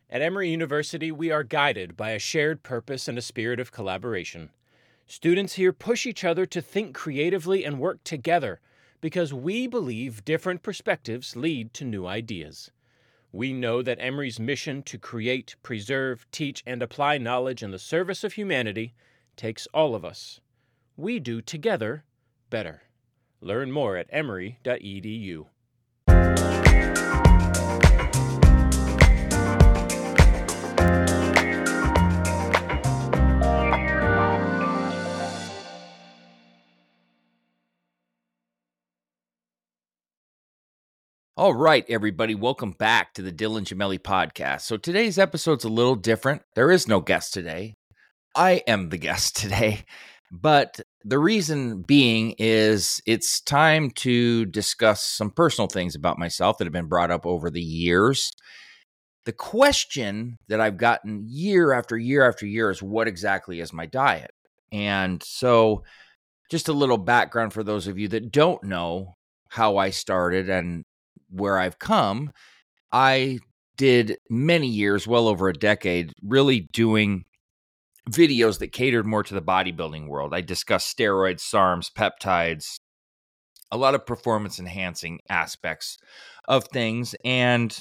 At Emory University, we are guided by a shared purpose and a spirit of collaboration. Students here push each other to think creatively and work together because we believe different perspectives lead to new ideas. We know that Emory's mission to create, preserve, teach, and apply knowledge in the service of humanity takes all of us. We do together better. Learn more at emory.edu. All right, everybody, welcome back to the Dylan Gemelli podcast. So today's episode's a little different. There is no guest today. I am the guest today. But the reason being is it's time to discuss some personal things about myself that have been brought up over the years. The question that I've gotten year after year after year is, what exactly is my diet? And so just a little background for those of you that don't know how I started and where I've come. I did many years, well over a decade, really doing videos that catered more to the bodybuilding world. I discussed steroids, SARMs, peptides, a lot of performance enhancing aspects of things. And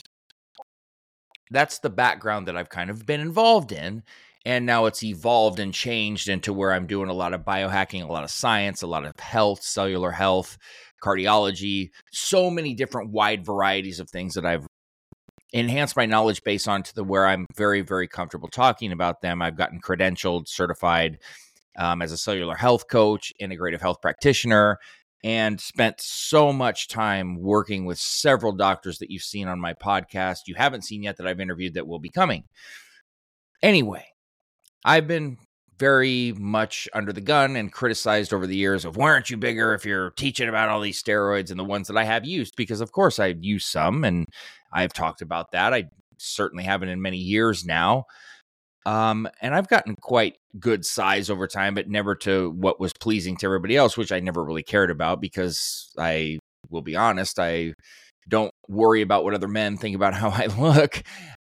that's the background that I've kind of been involved in. And now it's evolved and changed into where I'm doing a lot of biohacking, a lot of science, a lot of health, cellular health, cardiology, so many different wide varieties of things that I've enhanced my knowledge base on to where I'm very, very comfortable talking about them. I've gotten credentialed, certified as a cellular health coach, integrative health practitioner, and spent so much time working with several doctors that you've seen on my podcast. You haven't seen yet that I've interviewed that will be coming. Anyway, I've been very much under the gun and criticized over the years of, why aren't you bigger if you're teaching about all these steroids and the ones that I have used? Because of course I've used some and I've talked about that. I certainly haven't in many years now. And I've gotten quite good size over time, but never to what was pleasing to everybody else, which I never really cared about because I will be honest, I don't worry about what other men think about how I look.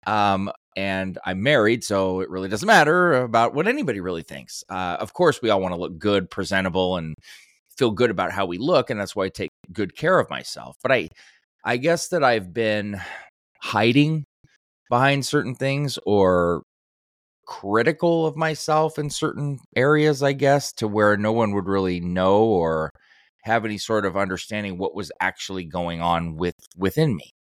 And I'm married, so it really doesn't matter about what anybody really thinks. Of course, we all want to look good, presentable, and feel good about how we look, and that's why I take good care of myself. But I guess that I've been hiding behind certain things or critical of myself in certain areas, I guess, to where no one would really know or have any sort of understanding what was actually going on within me.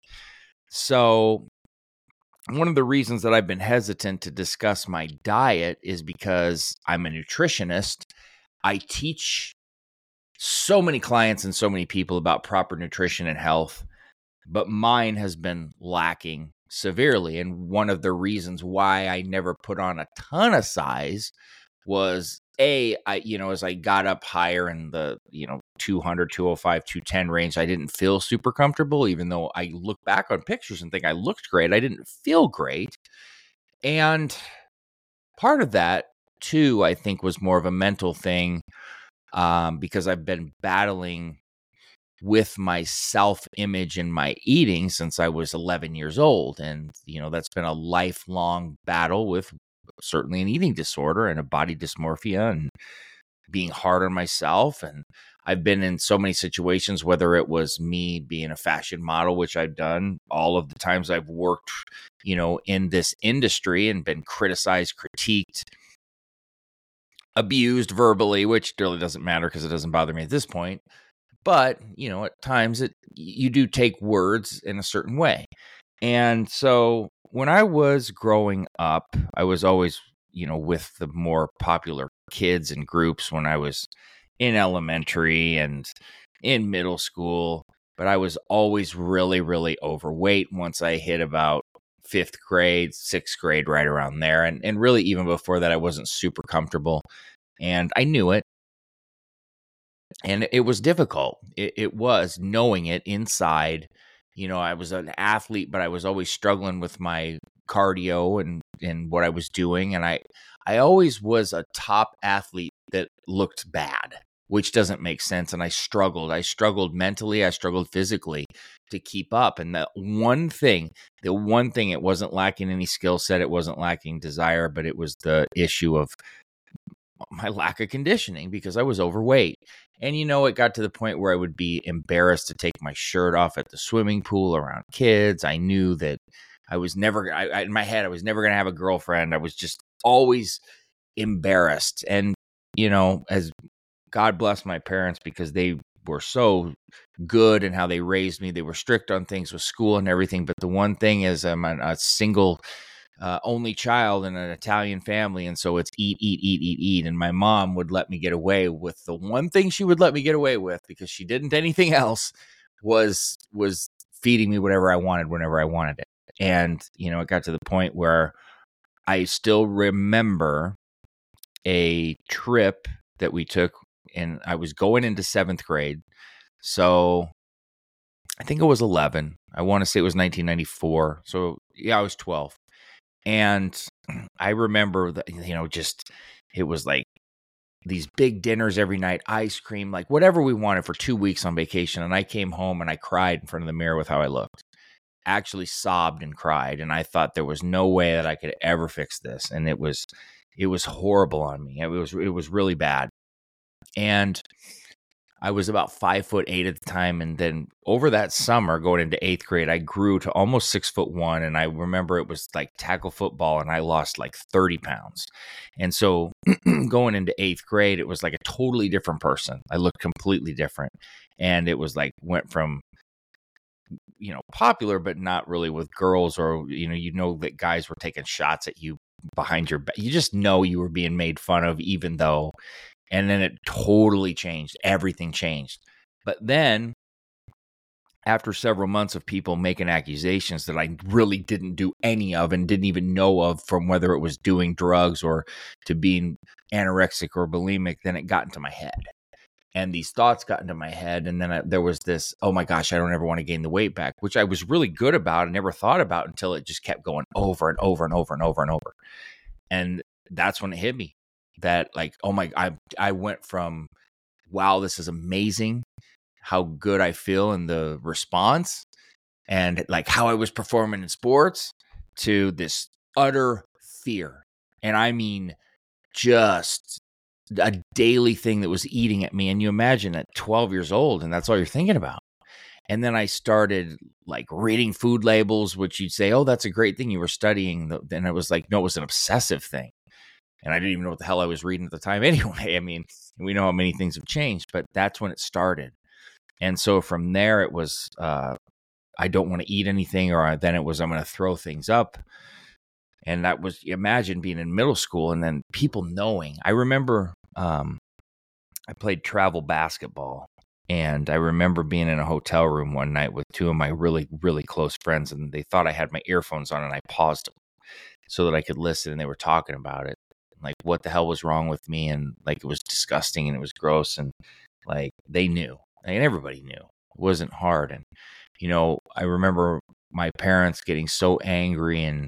So one of the reasons that I've been hesitant to discuss my diet is because I'm a nutritionist. I teach so many clients and so many people about proper nutrition and health, but mine has been lacking severely. And one of the reasons why I never put on a ton of size was as I got up higher in the, 200, 205, 210 range, I didn't feel super comfortable, even though I look back on pictures and think I looked great. I didn't feel great. And part of that too, I think, was more of a mental thing, because I've been battling with my self-image and my eating since I was 11 years old. And, that's been a lifelong battle with certainly an eating disorder and a body dysmorphia and being hard on myself. And I've been in so many situations, whether it was me being a fashion model, which I've done all of the times I've worked, in this industry and been criticized, critiqued, abused verbally, which really doesn't matter because it doesn't bother me at this point. But, at times you do take words in a certain way. And so when I was growing up, I was always, with the more popular kids and groups when I was in elementary and in middle school. But I was always really, really overweight once I hit about 5th grade, 6th grade, right around there. And really, even before that, I wasn't super comfortable. And I knew it. And it was difficult. It was knowing it inside. I was an athlete, but I was always struggling with my cardio and what I was doing. And I always was a top athlete that looked bad, which doesn't make sense. And I struggled mentally, I struggled physically to keep up. And the one thing, it wasn't lacking any skill set, it wasn't lacking desire, but it was the issue of my lack of conditioning because I was overweight. And, it got to the point where I would be embarrassed to take my shirt off at the swimming pool around kids. I knew that I was never, in my head, I was never going to have a girlfriend. I was just always embarrassed. And, as God bless my parents because they were so good in how they raised me. They were strict on things with school and everything. But the one thing is I'm a single only child in an Italian family. And so it's eat, eat, eat, eat, eat. And my mom would let me get away with the one thing she would let me get away with because she didn't anything else was feeding me whatever I wanted whenever I wanted it. And, it got to the point where I still remember a trip that we took, and I was going into 7th grade. So I think it was 11. I want to say it was 1994. So yeah, I was 12. And I remember that, it was like these big dinners every night, ice cream, like whatever we wanted for 2 weeks on vacation. And I came home and I cried in front of the mirror with how I looked. Actually sobbed and cried. And I thought there was no way that I could ever fix this. And it was horrible on me. It was really bad. And I was about 5'8" at the time. And then over that summer going into 8th grade, I grew to almost 6'1". And I remember it was like tackle football and I lost like 30 pounds. And so going into 8th grade, it was like a totally different person. I looked completely different. And it was like, went from, popular, but not really with girls or, that guys were taking shots at you behind your back. You just know you were being made fun of, even though. And then it totally changed. Everything changed. But then after several months of people making accusations that I really didn't do any of and didn't even know of, from whether it was doing drugs or to being anorexic or bulimic, then it got into my head. And these thoughts got into my head. And then there was this, oh my gosh, I don't ever want to gain the weight back, which I was really good about and never thought about until it just kept going over and over and over and over and over. And that's when it hit me. That like, oh my, I went from, wow, this is amazing, how good I feel in the response and like how I was performing in sports, to this utter fear. And I mean, just a daily thing that was eating at me. And you imagine at 12 years old, and that's all you're thinking about. And then I started like reading food labels, which you'd say, oh, that's a great thing you were studying. Then it was like, no, it was an obsessive thing. And I didn't even know what the hell I was reading at the time anyway. I mean, we know how many things have changed, but that's when it started. And so from there, it was, I don't want to eat anything, or then it was, I'm going to throw things up. And that was, imagine being in middle school and then people knowing. I remember I played travel basketball, and I remember being in a hotel room one night with two of my really, really close friends, and they thought I had my earphones on, and I paused them so that I could listen, and they were talking about it. Like what the hell was wrong with me, and like it was disgusting and it was gross, and like they knew, and everybody knew. It wasn't hard. And I remember my parents getting so angry, and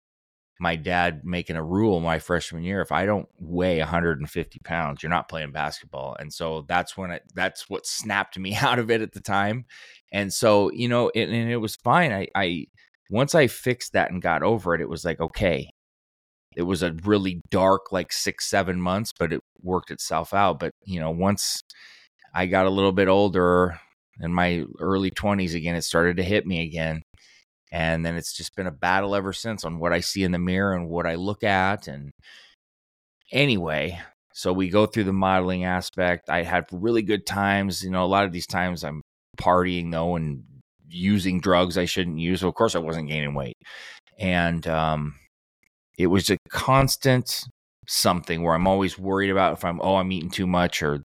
my dad making a rule my freshman year: if I don't weigh 150 pounds, you're not playing basketball. And so that's what snapped me out of it at the time. And so and it was fine. I once I fixed that and got over it, it was like, okay. It was a really dark, like 6-7 months, but it worked itself out. But, once I got a little bit older, in my early 20s again, it started to hit me again. And then it's just been a battle ever since on what I see in the mirror and what I look at. And anyway, so we go through the modeling aspect. I had really good times. A lot of these times I'm partying though and using drugs I shouldn't use. So of course I wasn't gaining weight. And, it was a constant something where I'm always worried about if I'm eating too much, or,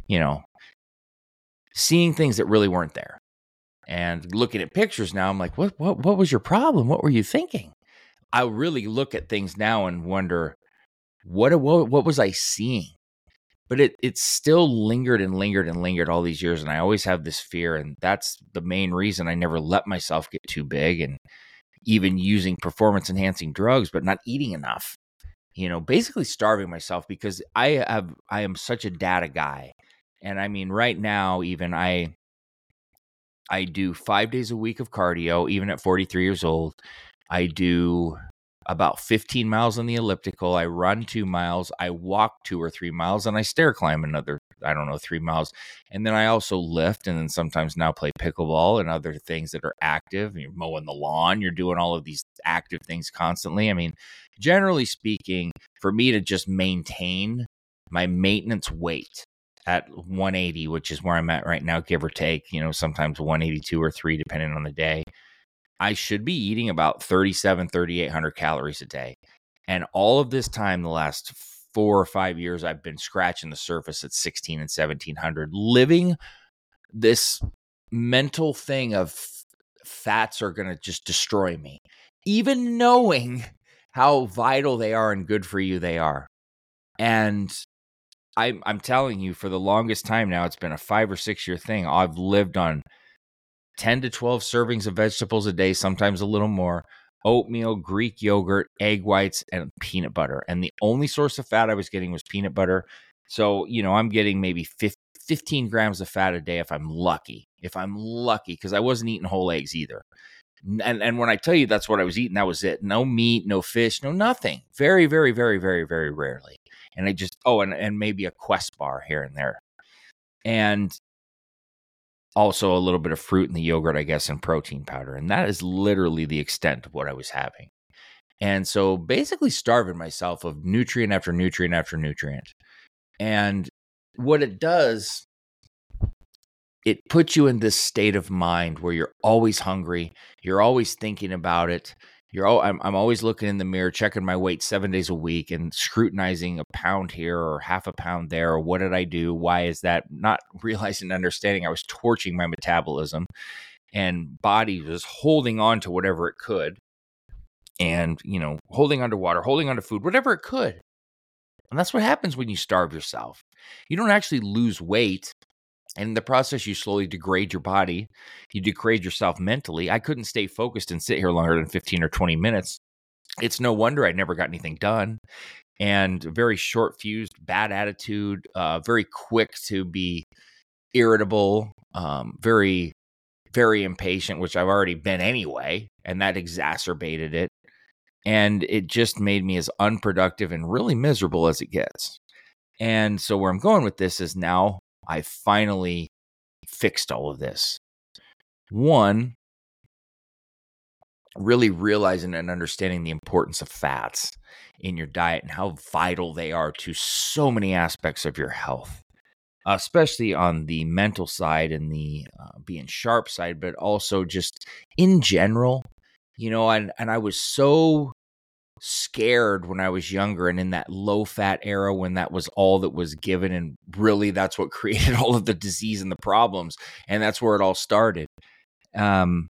seeing things that really weren't there. And looking at pictures now, I'm like, what was your problem? What were you thinking? I really look at things now and wonder, what was I seeing? But it still lingered and lingered and lingered all these years. And I always have this fear. And that's the main reason I never let myself get too big, and even using performance enhancing drugs, but not eating enough, basically starving myself, because I am such a data guy And I mean, right now, even I do 5 days a week of cardio, even at 43 years old. I do about 15 miles on the elliptical. I run 2 miles. I walk 2 or 3 miles, and I stair climb another, 3 miles. And then I also lift, and then sometimes now play pickleball and other things that are active. You're mowing the lawn. You're doing all of these active things constantly. I mean, generally speaking, for me to just maintain my maintenance weight at 180, which is where I'm at right now, give or take, sometimes 182 or 3, depending on the day, I should be eating about 3,800 calories a day. And all of this time, the last 4 or 5 years, I've been scratching the surface at 16 and 1,700, living this mental thing of fats are going to just destroy me, even knowing how vital they are and good for you they are. And I'm telling you, for the longest time now, it's been a 5 or 6 year thing. I've lived on 10 to 12 servings of vegetables a day, sometimes a little more, oatmeal, Greek yogurt, egg whites, and peanut butter. And the only source of fat I was getting was peanut butter. So, I'm getting maybe 15 grams of fat a day if I'm lucky. Because I wasn't eating whole eggs either. And when I tell you that's what I was eating, that was it. No meat, no fish, no nothing. Very, very, very, very, very rarely. And I just, and maybe a Quest bar here and there. And also a little bit of fruit in the yogurt, I guess, and protein powder. And that is literally the extent of what I was having. And so basically starving myself of nutrient after nutrient after nutrient. And what it does, it puts you in this state of mind where you're always hungry. You're always thinking about it. I'm always looking in the mirror, checking my weight 7 days a week and scrutinizing a pound here or half a pound there. Or what did I do? Why is that? Not realizing, understanding I was torching my metabolism, and body was holding on to whatever it could, and, holding on to water, holding on to food, whatever it could. And that's what happens when you starve yourself. You don't actually lose weight. And in the process, you slowly degrade your body. You degrade yourself mentally. I couldn't stay focused and sit here longer than 15 or 20 minutes. It's no wonder I never got anything done. And very short-fused, bad attitude, very quick to be irritable, very, very impatient, which I've already been anyway. And that exacerbated it. And it just made me as unproductive and really miserable as it gets. And so where I'm going with this is now I finally fixed all of this. One, really realizing and understanding the importance of fats in your diet and how vital they are to so many aspects of your health, especially on the mental side and the being sharp side, but also just in general, and I was so scared when I was younger and in that low fat era when that was all that was given, and really that's what created all of the disease and the problems, and that's where it all started. And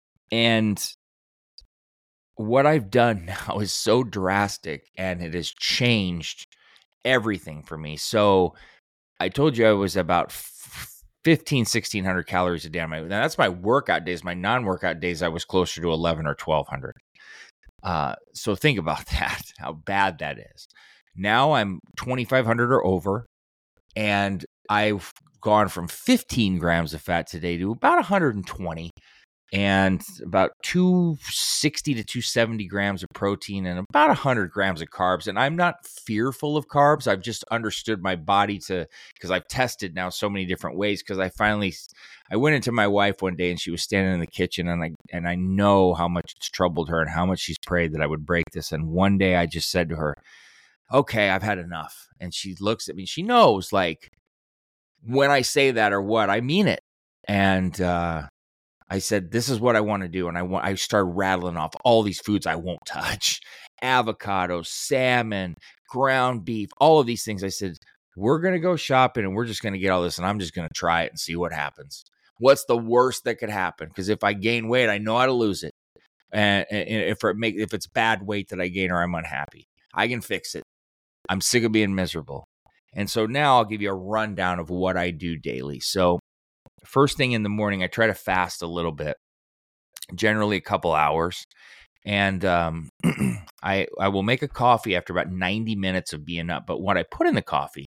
what I've done now is so drastic, and it has changed everything for me. So I told you I was about 1,600 calories a day. Now that's my workout days. My non-workout days, I was closer to 11 or 1,200. So think about that, how bad that is. Now I'm 2,500 or over, and I've gone from 15 grams of fat today to about 120, and about 260 to 270 grams of protein and about 100 grams of carbs. And I'm not fearful of carbs. I've just understood my body because I've tested now so many different ways. Because I went into my wife one day and she was standing in the kitchen, and I know how much it's troubled her and how much she's prayed that I would break this. And one day I just said to her, okay, I've had enough. And she looks at me. She knows, like, when I say that or what, I mean it. And I said, this is what I want to do. And I started rattling off all these foods I won't touch: avocado, salmon, ground beef, all of these things. I said, we're going to go shopping and we're just going to get all this, and I'm just going to try it and see what happens. What's the worst that could happen? Because if I gain weight, I know how to lose it. And if it's bad weight that I gain or I'm unhappy, I can fix it. I'm sick of being miserable. And so now I'll give you a rundown of what I do daily. So first thing in the morning, I try to fast a little bit, generally a couple hours. And I will make a coffee after about 90 minutes of being up. But what I put in the coffee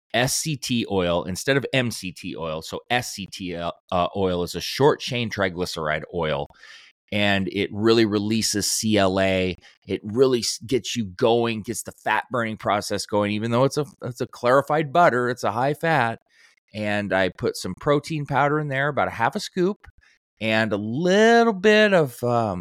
SCT oil instead of MCT oil. So SCT oil is a short chain triglyceride oil, and it really releases CLA. It really gets you going, gets the fat burning process going, even though it's a clarified butter, it's a high fat. And I put some protein powder in there, about a half a scoop, and a little bit of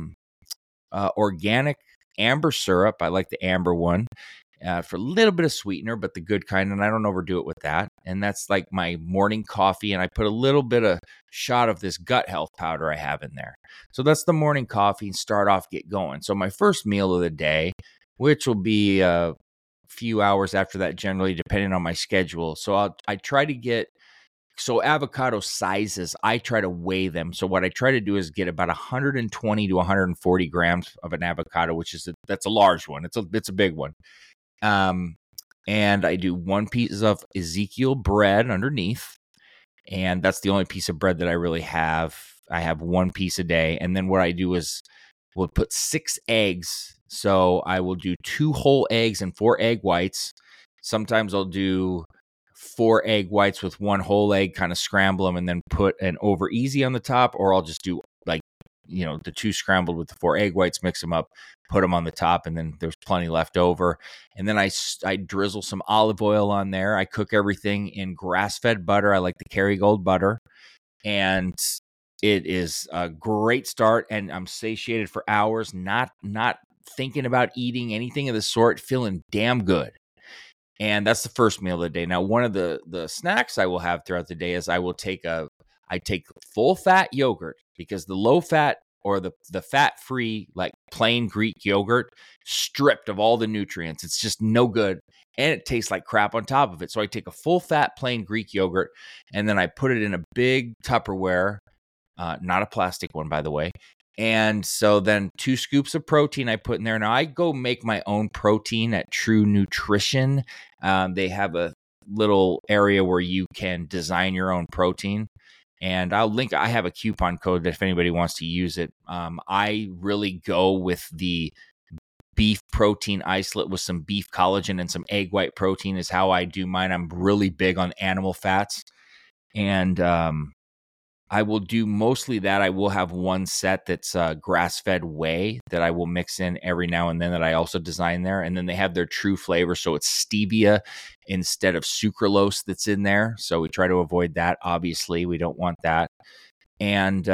organic amber syrup. I like the amber one. For a little bit of sweetener, but the good kind, and I don't overdo it with that. And that's like my morning coffee, and I put a little bit of shot of this gut health powder I have in there. So that's the morning coffee, and start off, get going. So my first meal of the day, which will be a few hours after that generally, depending on my schedule. So I try to get, so avocado sizes, I try to weigh them. So what I try to do is get about 120 to 140 grams of an avocado, that's a large one. It's a big one. And I do 1 piece of Ezekiel bread underneath, and that's the only piece of bread that I really have. I have 1 piece a day, and then what I do is we'll put 6 eggs. So I will do 2 whole eggs and 4 egg whites. Sometimes I'll do 4 egg whites with 1 whole egg, kind of scramble them, and then put an over easy on the top, or I'll just do the 2 scrambled with the 4 egg whites, mix them up, put them on the top, and then there's plenty left over. And then I drizzle some olive oil on there. I cook everything in grass-fed butter. I like the Kerrygold butter. And it is a great start, and I'm satiated for hours, not thinking about eating anything of the sort, feeling damn good. And that's the first meal of the day. Now, one of the snacks I will have throughout the day is I take full fat yogurt, because the low fat or the fat free, like plain Greek yogurt, stripped of all the nutrients. It's just no good. And it tastes like crap on top of it. So I take a full fat plain Greek yogurt, and then I put it in a big Tupperware, not a plastic one, by the way. And so then 2 scoops of protein I put in there. Now I go make my own protein at True Nutrition. They have a little area where you can design your own protein. And I have a coupon code that if anybody wants to use it. I really go with the beef protein isolate with some beef collagen and some egg white protein is how I do mine. I'm really big on animal fats. And I will do mostly that. I will have 1 set that's grass-fed whey that I will mix in every now and then that I also design there. And then they have their true flavor. So it's stevia instead of sucralose that's in there. So we try to avoid that. Obviously, we don't want that. And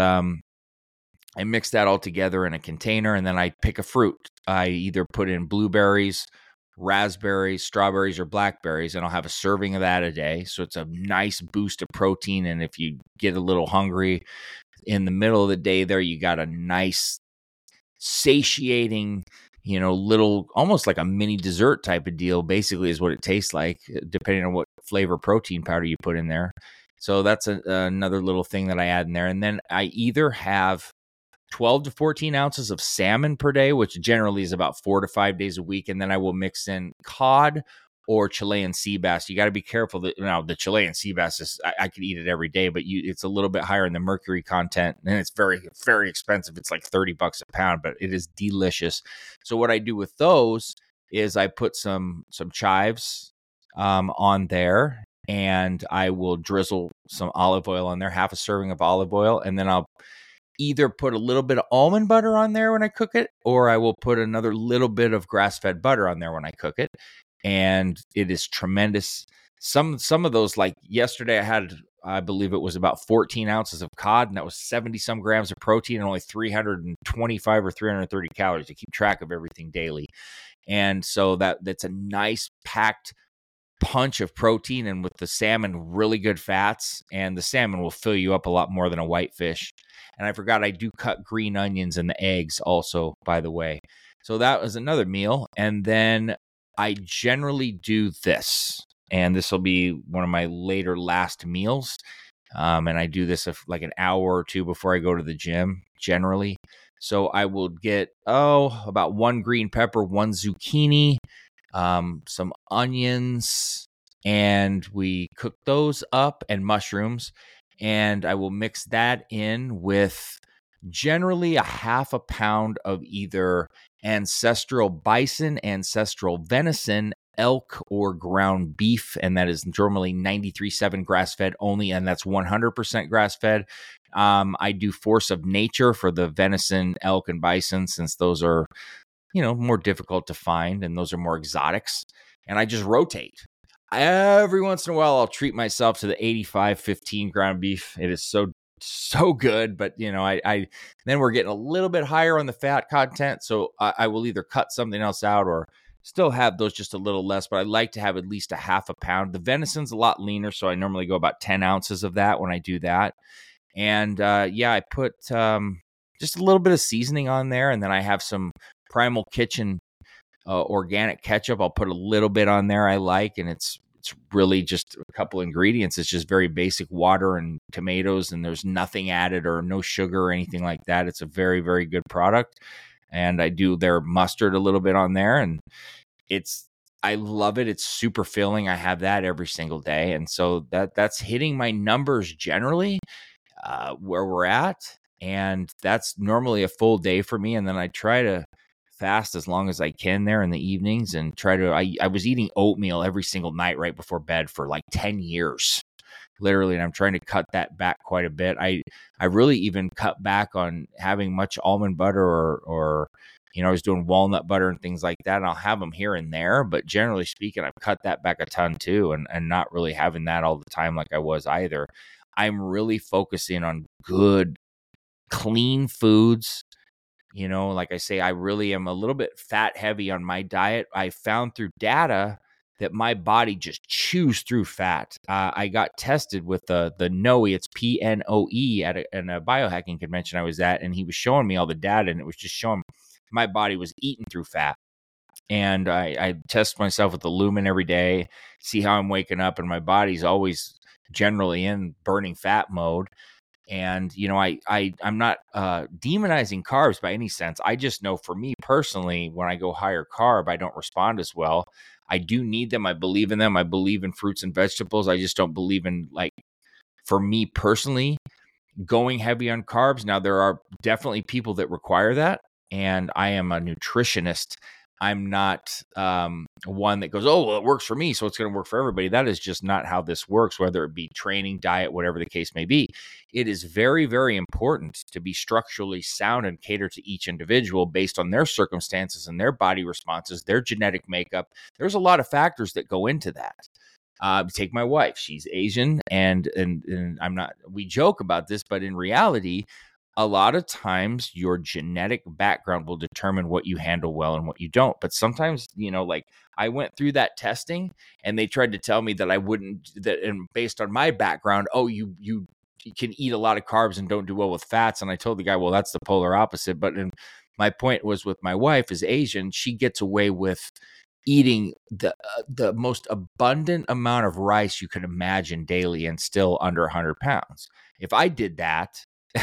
I mix that all together in a container, and then I pick a fruit. I either put in blueberries, raspberries, strawberries, or blackberries, and I'll have a serving of that a day. So it's a nice boost of protein. And if you get a little hungry in the middle of the day there, you got a nice satiating, little, almost like a mini dessert type of deal, basically is what it tastes like, depending on what flavor protein powder you put in there. So that's another little thing that I add in there. And then I either have 12 to 14 ounces of salmon per day, which generally is about 4 to 5 days a week. And then I will mix in cod or Chilean sea bass. You got to be careful that now the Chilean sea bass is, I could eat it every day, but it's a little bit higher in the mercury content, and it's very, very expensive. It's like $30 a pound, but it is delicious. So what I do with those is I put some chives on there, and I will drizzle some olive oil on there, half a serving of olive oil, and then I'll either put a little bit of almond butter on there when I cook it, or I will put another little bit of grass-fed butter on there when I cook it. And it is tremendous. Some of those, like yesterday, I believe it was about 14 ounces of cod, and that was 70 some grams of protein and only 325 or 330 calories. To keep track of everything daily. And so that's a nice packed punch of protein, and with the salmon, really good fats, and the salmon will fill you up a lot more than a whitefish. And I forgot, I do cut green onions in the eggs also, by the way. So that was another meal. And then I generally do this, and this will be one of my last meals. And I do this like an hour or 2 before I go to the gym, generally. So I will get, about 1 green pepper, 1 zucchini, some onions, and we cook those up, and mushrooms. And I will mix that in with generally a half a pound of either ancestral bison, ancestral venison, elk or ground beef, and that is normally 93.7 grass-fed only, and that's 100% grass-fed. I do Force of Nature for the venison, elk, and bison, since those are, more difficult to find, and those are more exotics. And I just rotate. Every once in a while, I'll treat myself to the 85-15 ground beef. It is so good, but I then we're getting a little bit higher on the fat content, so I will either cut something else out or still have those just a little less, but I like to have at least a half a pound. The venison's a lot leaner, so I normally go about 10 ounces of that when I do that. And I put just a little bit of seasoning on there, and then I have some Primal Kitchen organic ketchup. I'll put a little bit on there I like, and it's really just a couple ingredients. It's just very basic water and tomatoes, and there's nothing added or no sugar or anything like that. It's a very, very good product. And I do their mustard a little bit on there, and I love it. It's super filling. I have that every single day. And so that's hitting my numbers generally where we're at. And that's normally a full day for me. And then I try to fast as long as I can there in the evenings, and I was eating oatmeal every single night right before bed for like 10 years, literally. And I'm trying to cut that back quite a bit. I really even cut back on having much almond butter or I was doing walnut butter and things like that. And I'll have them here and there, but generally speaking, I've cut that back a ton too, and not really having that all the time like I was either. I'm really focusing on good, clean foods. Like I say, I really am a little bit fat heavy on my diet. I found through data that my body just chews through fat. I got tested with the NOE, it's PNOE, at a biohacking convention I was at, and he was showing me all the data, and it was just showing my body was eating through fat. And I test myself with the Lumen every day, see how I'm waking up, and my body's always generally in burning fat mode. And, I'm not demonizing carbs by any sense. I just know for me personally, when I go higher carb, I don't respond as well. I do need them. I believe in them. I believe in fruits and vegetables. I just don't believe in, for me personally, going heavy on carbs. Now, there are definitely people that require that, and I am a nutritionist. I'm not one that goes, oh, well, it works for me, so it's going to work for everybody. That is just not how this works, whether it be training, diet, whatever the case may be. It is very, very important to be structurally sound and cater to each individual based on their circumstances and their body responses, their genetic makeup. There's a lot of factors that go into that. Take my wife. She's Asian, and I'm not, we joke about this, but in reality, a lot of times your genetic background will determine what you handle well and what you don't. But sometimes, I went through that testing, and they tried to tell me that I wouldn't, and based on my background, you can eat a lot of carbs and don't do well with fats. And I told the guy, well, that's the polar opposite. But my point was, with my wife is Asian, she gets away with eating the most abundant amount of rice you can imagine daily and still under 100 pounds. If I did that,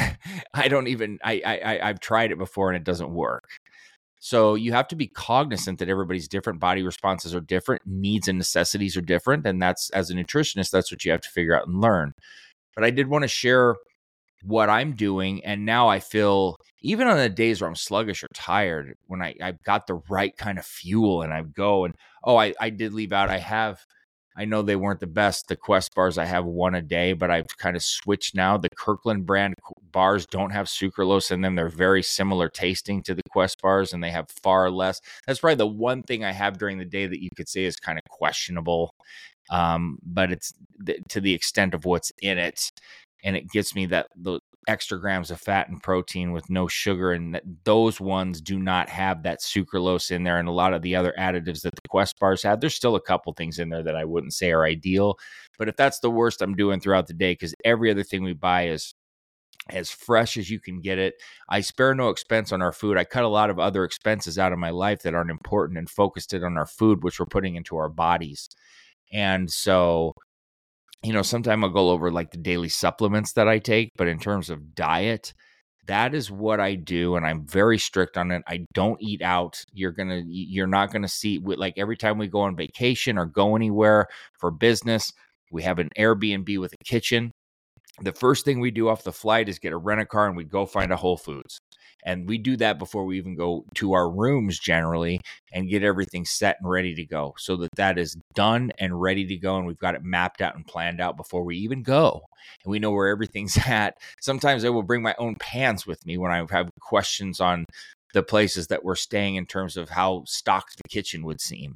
I've tried it before and it doesn't work. So you have to be cognizant that everybody's different, body responses are different, needs and necessities are different. And that's, as a nutritionist, that's what you have to figure out and learn. But I did want to share what I'm doing. And now I feel, even on the days where I'm sluggish or tired, when I've got the right kind of fuel and I go and, I did leave out, I know they weren't the best, the Quest bars. I have one a day, but I've kind of switched now. The Kirkland brand bars don't have sucralose in them. They're very similar tasting to the Quest bars, and they have far less. That's probably the one thing I have during the day that you could say is kind of questionable, but it's to the extent of what's in it. And it gets me the extra grams of fat and protein with no sugar, and those ones do not have that sucralose in there, and a lot of the other additives that the Quest bars have. There's still a couple things in there that I wouldn't say are ideal, but if that's the worst I'm doing throughout the day, because every other thing we buy is as fresh as you can get it. I spare no expense on our food. I cut a lot of other expenses out of my life that aren't important and focused it on our food, which we're putting into our bodies. And so, sometime I'll go over the daily supplements that I take, but in terms of diet, that is what I do. And I'm very strict on it. I don't eat out. You're not going to see, every time we go on vacation or go anywhere for business, we have an Airbnb with a kitchen. The first thing we do off the flight is get a rent-a-car and we go find a Whole Foods. And we do that before we even go to our rooms generally and get everything set and ready to go so that that is done and ready to go. And we've got it mapped out and planned out before we even go. And we know where everything's at. Sometimes I will bring my own pans with me when I have questions on the places that we're staying in terms of how stocked the kitchen would seem.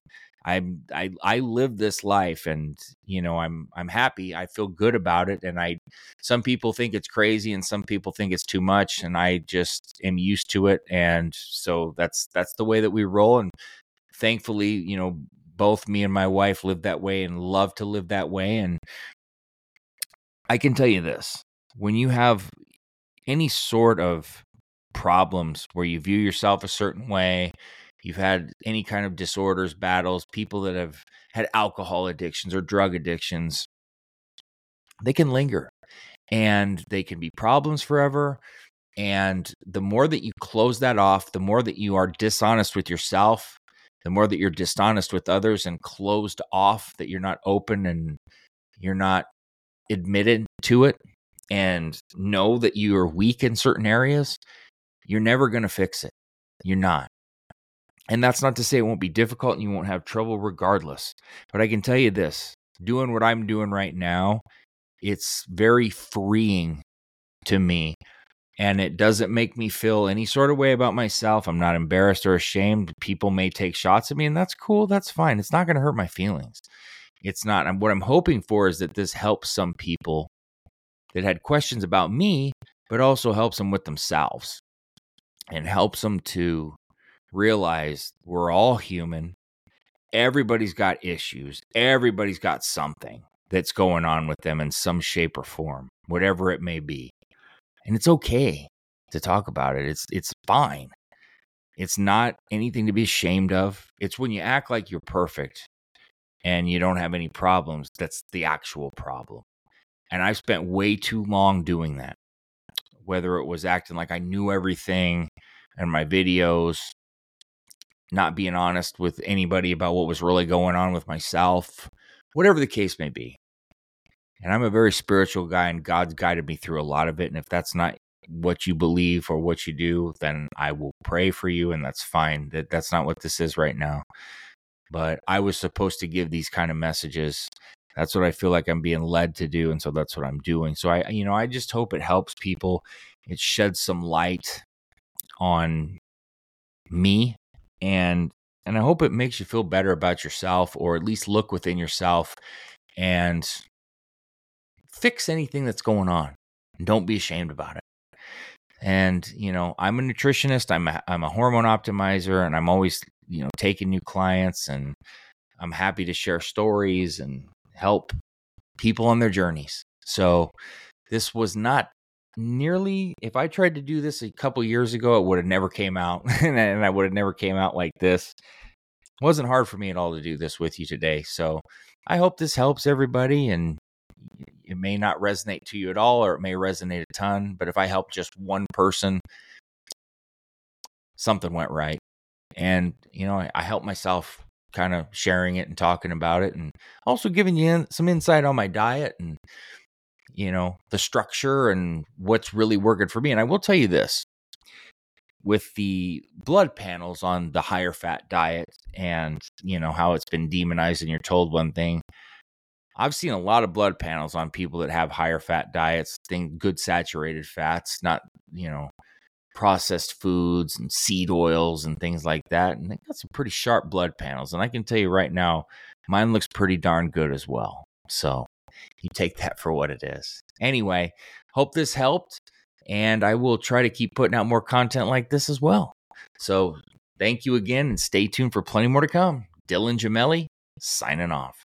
I live this life, and I'm happy. I feel good about it, and some people think it's crazy, and some people think it's too much, and I just am used to it, and so that's the way that we roll. And thankfully, both me and my wife live that way and love to live that way. And I can tell you this: when you have any sort of problems where you view yourself a certain way, you've had any kind of disorders, battles, people that have had alcohol addictions or drug addictions, they can linger and they can be problems forever. And the more that you close that off, the more that you are dishonest with yourself, the more that you're dishonest with others and closed off, that you're not open and you're not admitted to it and know that you are weak in certain areas, you're never going to fix it. You're not. And that's not to say it won't be difficult and you won't have trouble regardless. But I can tell you this, doing what I'm doing right now, it's very freeing to me. And it doesn't make me feel any sort of way about myself. I'm not embarrassed or ashamed. People may take shots at me, and that's cool. That's fine. It's not going to hurt my feelings. It's not. And what I'm hoping for is that this helps some people that had questions about me, but also helps them with themselves and helps them to realize we're all human. Everybody's got issues. Everybody's got something that's going on with them in some shape or form, whatever it may be. And it's okay to talk about it. It's fine. It's not anything to be ashamed of. It's when you act like you're perfect and you don't have any problems, that's the actual problem. And I've spent way too long doing that. Whether it was acting like I knew everything in my videos, not being honest with anybody about what was really going on with myself, whatever the case may be. And I'm a very spiritual guy, and God's guided me through a lot of it. And if that's not what you believe or what you do, then I will pray for you, and that's fine. That's not what this is right now. But I was supposed to give these kind of messages. That's what I feel like I'm being led to do, and so that's what I'm doing. So I just hope it helps people. It sheds some light on me, and I hope it makes you feel better about yourself, or at least look within yourself and fix anything that's going on. And don't be ashamed about it. And I'm a nutritionist. I'm a hormone optimizer, and I'm always taking new clients, and I'm happy to share stories and help people on their journeys. So this was not nearly, if I tried to do this a couple years ago, it would have never came out, and I would have never came out like this. It wasn't hard for me at all to do this with you today. So I hope this helps everybody, and it may not resonate to you at all, or it may resonate a ton, but if I help just one person, something went right. And, I help myself kind of sharing it and talking about it, and also giving you some insight on my diet and, the structure and what's really working for me. And I will tell you this, with the blood panels on the higher fat diet and, how it's been demonized and you're told one thing, I've seen a lot of blood panels on people that have higher fat diets, good saturated fats, not, processed foods and seed oils and things like that. And they got some pretty sharp blood panels. And I can tell you right now, mine looks pretty darn good as well. So you take that for what it is. Anyway, hope this helped. And I will try to keep putting out more content like this as well. So thank you again, and stay tuned for plenty more to come. Dylan Gemelli, signing off.